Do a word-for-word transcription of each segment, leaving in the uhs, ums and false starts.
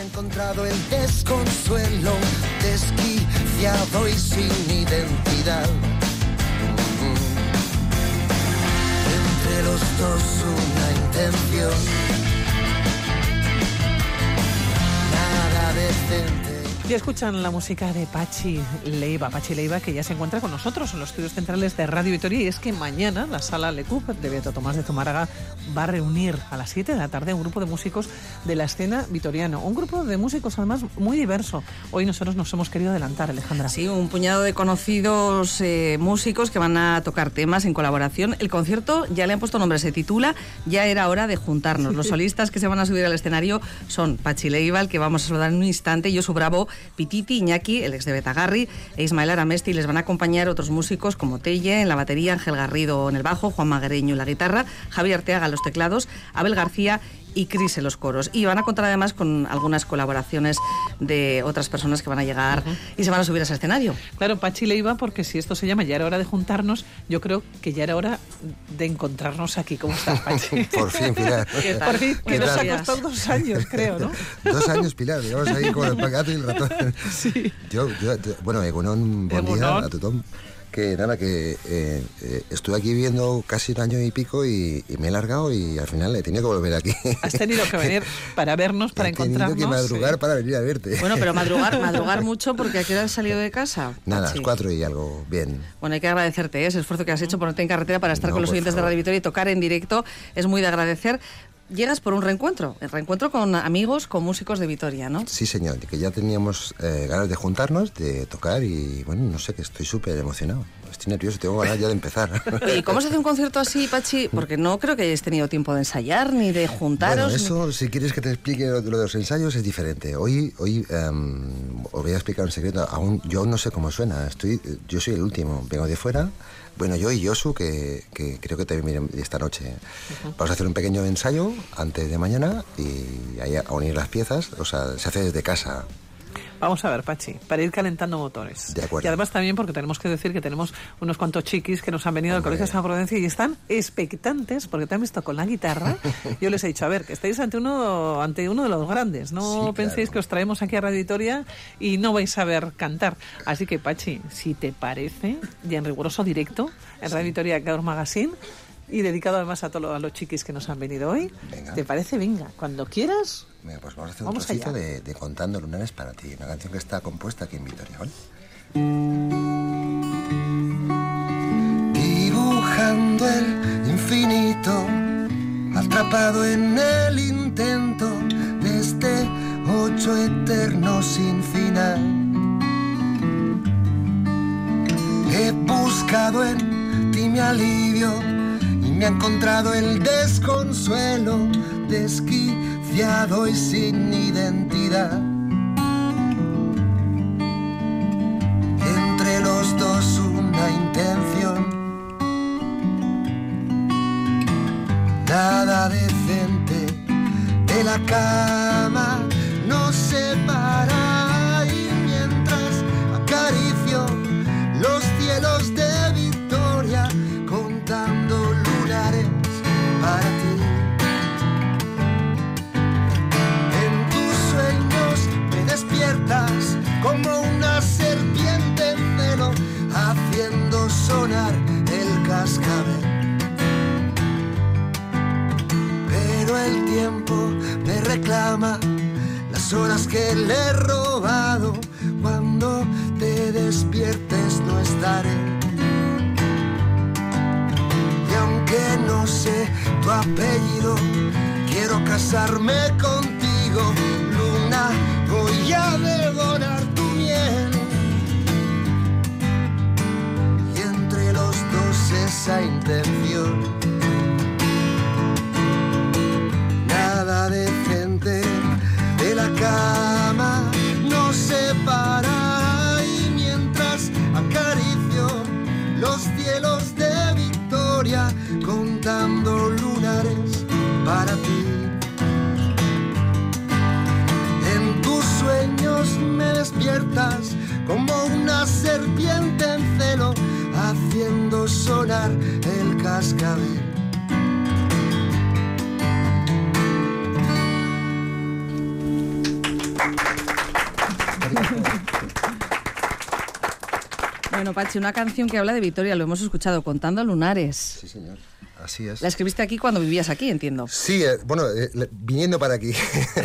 he encontrado el desconsuelo, desquiciado y sin identidad. Entre los dos una intención, nada decente. Ya escuchan la música de Patxi Leiva, Patxi Leiva, que ya se encuentra con nosotros en los estudios centrales de Radio Vitoria, y es que mañana la Sala Lecup de Beato Tomás de Zumárraga va a reunir a las siete de la tarde un grupo de músicos de la escena vitoriana, un grupo de músicos además muy diverso. Hoy nosotros nos hemos querido adelantar, Alejandra. Sí, un puñado de conocidos eh, músicos que van a tocar temas en colaboración. El concierto ya le han puesto nombre, se titula Ya era hora de juntarnos. Los solistas que se van a subir al escenario son Patxi Leiva, al que vamos a saludar en un instante, Josu Bravo, Pititi, Iñaki, el ex de Betagarri, e Ismael Aramesti. Les van a acompañar otros músicos como Telle en la batería, Ángel Garrido en el bajo, Juan Maguereño en la guitarra, Javier Arteaga en los teclados, Abel García y Cris en los coros. Y van a contar además con algunas colaboraciones de otras personas que van a llegar uh-huh. y se van a subir a ese escenario. Claro, Patxi Leiva, porque si esto se llama Ya era hora de juntarnos, yo creo que ya era hora de encontrarnos aquí. ¿Cómo estás, Patxi? Por fin, Pilar. ¿Qué tal? Por fin, que nos ha costado dos años, creo, ¿no? Dos años, Pilar. Digamos ahí con el gato y el ratón. Sí. Yo, yo, bueno, Egunon, buen Egunon. día a tothom. Que nada, que eh, eh, estuve aquí viviendo casi un año y pico y, y me he largado y al final he tenido que volver aquí. Has tenido que venir para vernos, para he encontrarnos. He tenido que madrugar sí. para venir a verte. Bueno, pero madrugar, madrugar mucho, porque ¿a qué hora has salido de casa? Nada, a sí. las cuatro y algo, bien. Bueno, hay que agradecerte ¿eh? ese esfuerzo que has hecho ponerte en carretera para estar no, con los oyentes favor. de Radio Vitoria y tocar en directo. Es muy de agradecer. Llegas por un reencuentro, el reencuentro con amigos, con músicos de Vitoria, ¿no? Sí, señor, que ya teníamos eh, ganas de juntarnos, de tocar y, bueno, no sé, que estoy súper emocionado. Estoy nervioso, tengo ganas ya de empezar. ¿Y cómo se hace un concierto así, Patxi? Porque no creo que hayáis tenido tiempo de ensayar ni de juntaros. Bueno, eso, ni... si quieres que te explique lo, lo de los ensayos, es diferente. Hoy, hoy um, os voy a explicar un secreto. Aún, yo aún no sé cómo suena. Estoy, yo soy el último, vengo de fuera. Bueno, yo y Josu, que, que creo que también vienen esta noche. Uh-huh. Vamos a hacer un pequeño ensayo antes de mañana y ahí a unir las piezas. O sea, se hace desde casa. Vamos a ver, Patxi, para ir calentando motores. De acuerdo. Y además también porque tenemos que decir que tenemos unos cuantos chiquis que nos han venido Hombre. del Colegio de San Prudencia y están expectantes porque te han visto con la guitarra. Yo les he dicho, a ver, que estáis ante uno ante uno de los grandes. No sí, penséis claro. que os traemos aquí a Radio Vitoria y no vais a ver cantar. Así que, Patxi, si te parece, y en riguroso directo, en Radio Vitoria Gaur Magazine, y dedicado además a todos los chiquis que nos han venido hoy. Venga. ¿Te parece? Venga, cuando quieras. Venga, pues vamos a hacer vamos un trocito de, de Contando Lunares para ti, una canción que está compuesta aquí en Vitoria, ¿vale? Dibujando el infinito, atrapado en el intento de este ocho eterno sin final. He buscado en ti mi alivio y me ha encontrado el desconsuelo, desquiciado y sin identidad. Entre los dos una intención, nada decente de la cama nos separa y mientras acaricio los cielos de Victoria contando lunares para ti. En tus sueños me despiertas como una serpiente en celo, haciendo sonar el cascabel. Pero el tiempo me reclama las horas que le he robado. Cuando te despiertes no estaré. Y aunque no sé tu apellido, quiero casarme contigo, luna, voy a devorar tu miel. Y entre los dos esa intención, nada decente de la cama nos separa y mientras acaricio los cielos de Victoria contando lunares para ti. En tus sueños me despiertas como una serpiente en celo, haciendo sonar el cascabel. Bueno, Pachi, una canción que habla de Vitoria, lo hemos escuchado, Contando Lunares. Sí, señor. Así es. La escribiste aquí cuando vivías aquí, entiendo. Sí, eh, bueno, eh, viniendo para aquí.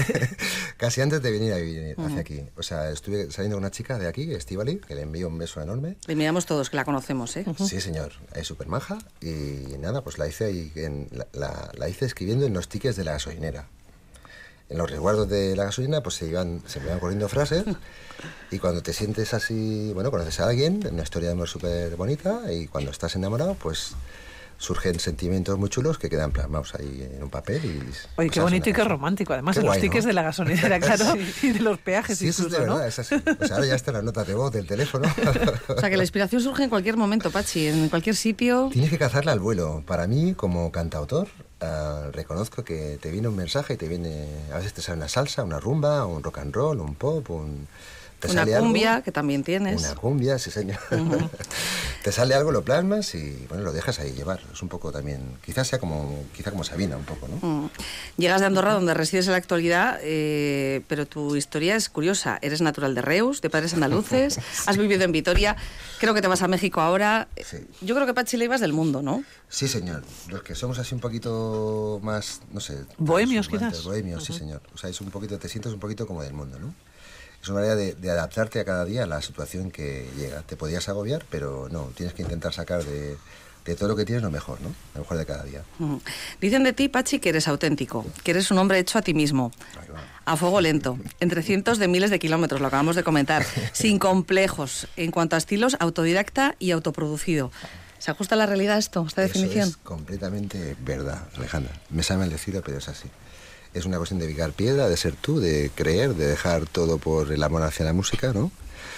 Casi antes de venir a vivir hacia uh-huh. aquí. O sea, estuve saliendo con una chica de aquí, Estíbali, que le envío un beso enorme. Le miramos todos, que la conocemos, ¿eh? Uh-huh. Sí, señor. Es súper maja. Y nada, pues la hice, ahí en, la, la, la hice escribiendo en los tickets de la gasolinera. En los resguardos de la gasolina, pues se iban, se me iban corriendo frases. Y cuando te sientes así, bueno, conoces a alguien, una historia de amor súper bonita. Y cuando estás enamorado, pues surgen sentimientos muy chulos que quedan plasmados ahí en un papel. Y, oye, qué bonito y qué romántico. Además, qué en guay, los tickets ¿no? de la gasolinera, claro, sí. Y de los peajes sí, incluso, eso es de verdad, ¿no? es así. O sea, ahora ya están las notas de voz del teléfono. O sea, que la inspiración surge en cualquier momento, Pachi, en cualquier sitio. Tienes que cazarla al vuelo. Para mí, como cantautor, uh, reconozco que te viene un mensaje y te viene... A veces te sale una salsa, una rumba, un rock and roll, un pop, un... Una cumbia, algo, que también tienes. Una cumbia, sí, señor. Uh-huh. Te sale algo, lo plasmas y bueno, lo dejas ahí llevar. Es un poco también, quizás sea como, quizá como Sabina, un poco, ¿no? Uh-huh. Llegas de Andorra, donde resides en la actualidad, eh, pero tu historia es curiosa. Eres natural de Reus, de padres andaluces, sí. Has vivido en Vitoria, creo que te vas a México ahora. Sí. Yo creo que Pachi Leiva es del mundo, ¿no? Sí, señor. Los que somos así un poquito más, no sé... Bohemios, quizás. Bohemios, uh-huh. Sí, señor. O sea, es un poquito, te sientes un poquito como del mundo, ¿no? Es una manera de, de adaptarte a cada día a la situación que llega. Te podías agobiar, pero no, tienes que intentar sacar de, de todo lo que tienes lo mejor, ¿no? Lo mejor de cada día. Uh-huh. Dicen de ti, Pachi, que eres auténtico, que eres un hombre hecho a ti mismo, a fuego lento, entre cientos de miles de kilómetros, lo acabamos de comentar, sin complejos, en cuanto a estilos, autodidacta y autoproducido. ¿Se ajusta a la realidad esto, esta definición? Eso es completamente verdad, Alejandra. Me sabe mal decirlo, pero es así. Es una cuestión de picar piedra, de ser tú, de creer, de dejar todo por el amor hacia la música, ¿no?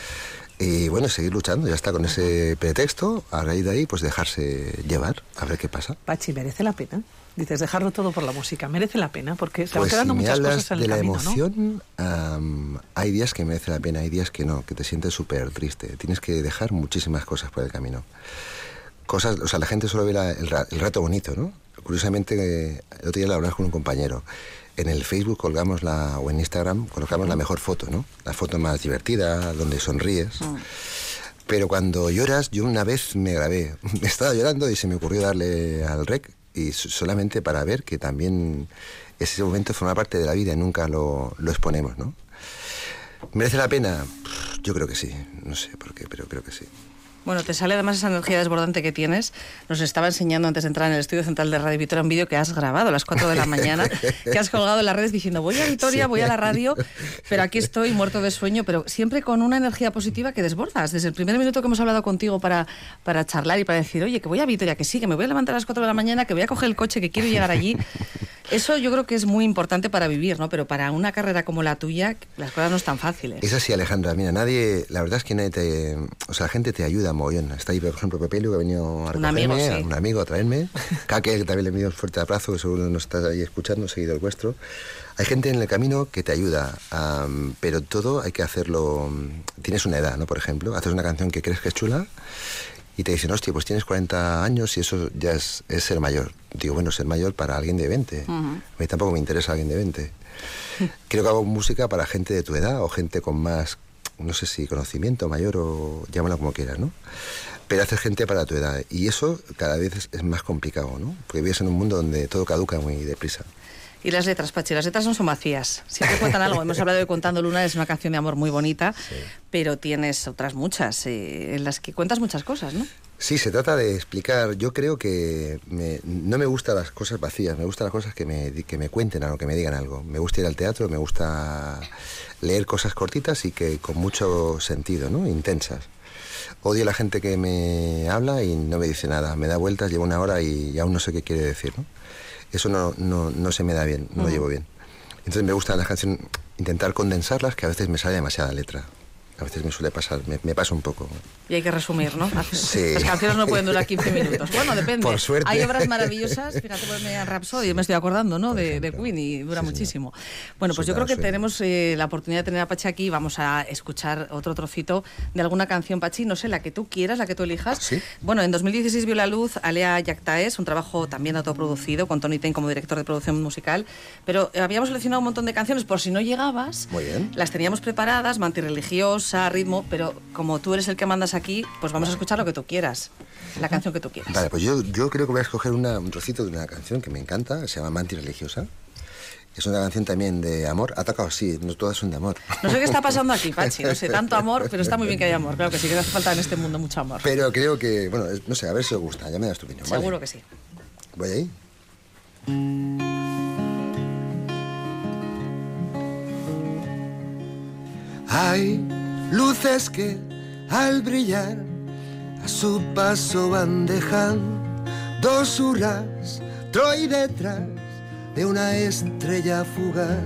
Y bueno, seguir luchando, ya está, con ese pretexto, a raíz de ahí, pues dejarse llevar, a ver qué pasa. Pachi, ¿merece la pena? Dices, dejarlo todo por la música, ¿merece la pena? Porque se pues van quedando si muchas hablas cosas en de el la camino, emoción, ¿no? um, hay días que merece la pena, hay días que no, que te sientes súper triste. Tienes que dejar muchísimas cosas por el camino. Cosas, o sea, la gente solo ve la, el, el rato bonito, ¿no? Curiosamente, el otro día lo hablaba con un compañero. En el Facebook colgamos la, o en Instagram colocamos la mejor foto, ¿no? La foto más divertida, donde sonríes. Mm. Pero cuando lloras, yo una vez me grabé. Estaba llorando y se me ocurrió darle al rec, y solamente para ver que también ese momento forma parte de la vida y nunca lo, lo exponemos, ¿no? ¿Merece la pena? Yo creo que sí. No sé por qué, pero creo que sí. Bueno, te sale además esa energía desbordante que tienes. Nos estaba enseñando antes de entrar en el estudio central de Radio Vitoria un vídeo que has grabado a las cuatro de la mañana, que has colgado en las redes diciendo voy a Vitoria, sí. voy a la radio, pero aquí estoy muerto de sueño, pero siempre con una energía positiva que desbordas. Desde el primer minuto que hemos hablado contigo para, para charlar y para decir, oye, que voy a Vitoria, que sí, que me voy a levantar a las cuatro de la mañana, que voy a coger el coche, que quiero llegar allí. Eso yo creo que es muy importante para vivir, ¿no? Pero para una carrera como la tuya, las cosas no están fáciles. Es así, Alejandra. Mira, nadie... La verdad es que nadie te... O sea, la gente te ayuda mogollón. Está ahí, por ejemplo, Pepelio, que ha venido a recogerme, un amigo, sí. a un amigo a traerme. Caque, que también le envío un fuerte abrazo, que seguro nos está ahí escuchando, seguido el vuestro. Hay gente en el camino que te ayuda, um, pero todo hay que hacerlo... Tienes una edad, ¿no? Por ejemplo, haces una canción que crees que es chula y te dicen, hostia, pues tienes cuarenta años y eso ya es, es ser mayor. Digo, bueno, ser mayor para alguien de veinte. Uh-huh. A mí tampoco me interesa alguien de veinte. Creo que hago música para gente de tu edad o gente con más, no sé si conocimiento mayor o llámalo como quieras, ¿no? Pero haces gente para tu edad. Y eso cada vez es, es más complicado, ¿no? Porque vives en un mundo donde todo caduca muy deprisa. Y las letras, Pachi, las letras no son vacías. Siempre cuentan algo. Hemos hablado de Contando Luna, es una canción de amor muy bonita, sí. pero tienes otras muchas, eh, en las que cuentas muchas cosas, ¿no? Sí, se trata de explicar. Yo creo que me, no me gustan las cosas vacías, me gustan las cosas que me, que me cuenten algo, que me digan algo. Me gusta ir al teatro, me gusta leer cosas cortitas y que con mucho sentido, ¿no? Intensas. Odio a la gente que me habla y no me dice nada. Me da vueltas, llevo una hora y aún no sé qué quiere decir, ¿no? Eso no, no, no se me da bien, no uh-huh. lo llevo bien. Entonces me gusta en las canciones intentar condensarlas, que a veces me sale demasiada letra. A veces me suele pasar, me, me pasa un poco. Y hay que resumir, ¿no? Sí. Las canciones no pueden durar quince minutos. Bueno, depende. Por suerte. Hay obras maravillosas, fíjate, pues me Rhapsody, me estoy acordando, ¿no? De, de Queen y dura sí, muchísimo. Señor. Bueno, pues Super yo creo que sueño. tenemos eh, la oportunidad de tener a Pachi aquí. Vamos a escuchar otro trocito de alguna canción, Pachi, no sé, la que tú quieras, la que tú elijas. ¿Sí? Bueno, en dos mil dieciséis vio la luz Alea Yactaes, un trabajo también autoproducido, con Tony Ten como director de producción musical. Pero habíamos seleccionado un montón de canciones, por si no llegabas. Muy bien. Las teníamos preparadas, Mantirreligiosa, pausa, ritmo, pero como tú eres el que mandas aquí, pues vamos a escuchar lo que tú quieras, la canción que tú quieras. Vale, pues yo, yo creo que voy a escoger una, un trocito de una canción que me encanta, se llama Mantis Religiosa. Es una canción también de amor. Ha tocado, sí, no todas son de amor. No sé qué está pasando aquí, Pachi, no sé, tanto amor, pero está muy bien que haya amor. Claro que sí, que hace falta en este mundo mucho amor. Pero creo que, bueno, no sé, a ver si os gusta, ya me das tu opinión. Seguro ¿vale? que sí. Voy ahí. Hay luces que al brillar a su paso van dejando su rastro y detrás de una estrella fugaz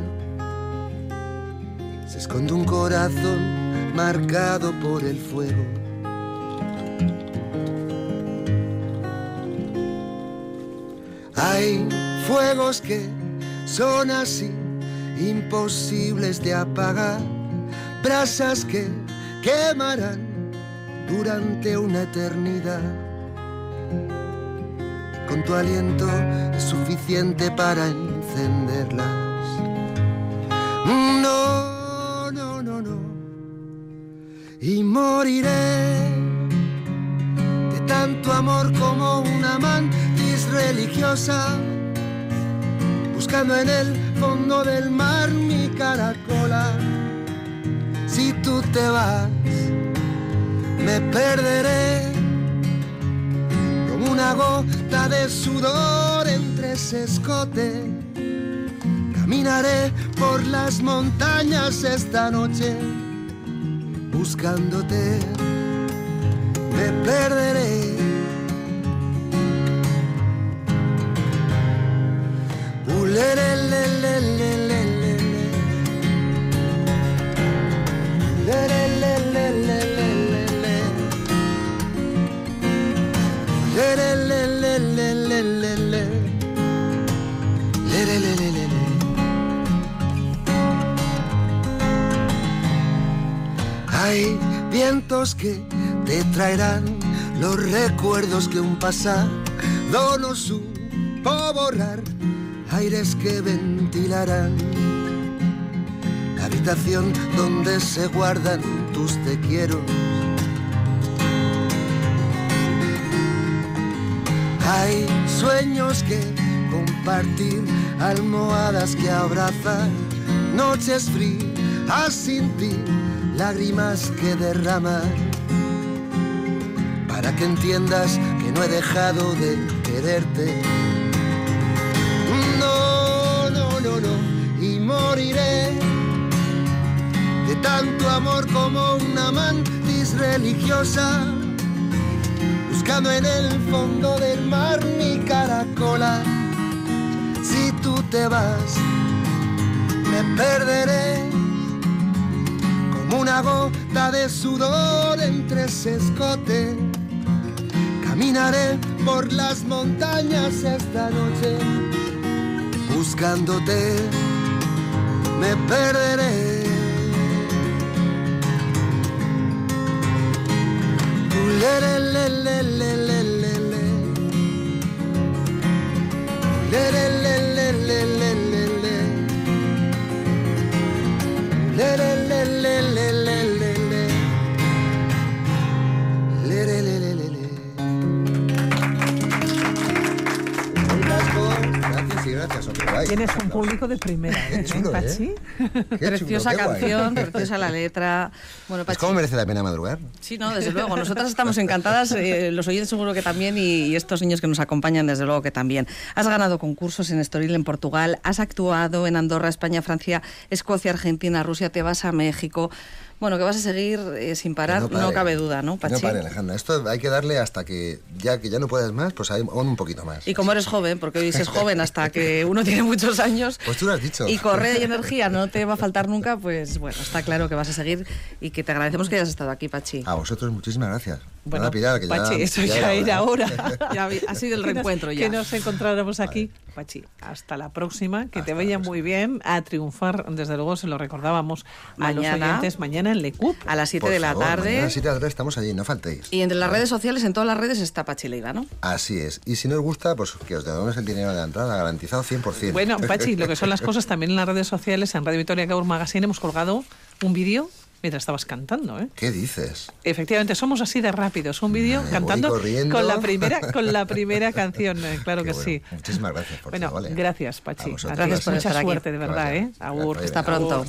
se esconde un corazón marcado por el fuego. Hay fuegos que son así, imposibles de apagar, brasas que quemarán durante una eternidad. Con tu aliento es suficiente para encenderlas. No, no, no, no. Y moriré de tanto amor como una mantis religiosa, buscando en el fondo del mar mi caracola. Si tú te vas, me perderé como una gota de sudor entre ese escote. Caminaré por las montañas esta noche, buscándote, me perderé. Ulelelelelelele. Hay vientos que te traerán los recuerdos que un pasado no supo borrar, aires que ventilarán la habitación donde se guardan tus te quiero. Hay sueños que compartir, almohadas que abrazar, noches frías sin ti, lágrimas que derramar, para que entiendas que no he dejado de quererte. No, no, no, no, y moriré de tanto amor como una mantis religiosa, buscando en el fondo del mar mi caracola. Si tú te vas, me perderé como una gota de sudor entre ese escote. Caminaré por las montañas esta noche, buscándote, me perderé. Tienes un público de primera, ¿eh, chulo, Pachi? ¿eh? Preciosa chulo, canción, preciosa la letra. Bueno, Pachi, ¿cómo merece la pena madrugar? sí, no, desde luego. Nosotras estamos encantadas, eh, los oyentes seguro que también, y, y estos niños que nos acompañan, desde luego que también. Has ganado concursos en Estoril, en Portugal, has actuado en Andorra, España, Francia, Escocia, Argentina, Rusia, te vas a México. Bueno, que vas a seguir eh, sin parar, no, no cabe duda, ¿no, Pachi? No pare, Alejandra. Esto hay que darle hasta que ya que ya no puedes más, pues aún un poquito más. Y como eres joven, porque hoy es joven hasta que uno tiene muchos años, Pues tú lo has dicho. y correr y energía no te va a faltar nunca, pues bueno, está claro que vas a seguir y que te agradecemos que hayas estado aquí, Pachi. A vosotros muchísimas gracias. Bueno, Nada, Pilar, que Pachi, ya, eso ya era hora. Ya vi- ha sido el Que nos- reencuentro ya. Que nos encontráramos aquí. Pachi, hasta la próxima, que Hasta te la vaya próxima. muy bien, a triunfar, desde luego se lo recordábamos a los Mañana. oyentes, mañana en Lecup. A las siete Por de la favor, mañana tarde. a las siete de la tarde estamos allí, no faltéis. Y entre las redes sociales, en todas las redes, está Pachi Leiva, ¿no? Así es. Y si no os gusta, pues que os demos el dinero de la entrada, garantizado cien por ciento. Bueno, Pachi, lo que son las cosas también en las redes sociales, en Radio Victoria Gaur Magazine hemos colgado un vídeo mientras estabas cantando, ¿eh? ¿Qué dices? Efectivamente, somos así de rápidos. Un vídeo Me cantando voy corriendo. con la primera con la primera canción, eh, claro Qué que bueno. sí. Muchísimas gracias por Bueno, todo, vale. gracias, A Pachi. vosotros. Gracias por Mucha estar aquí. suerte, de verdad, Vale. ¿eh? Agur. Vale, Hasta venga. pronto.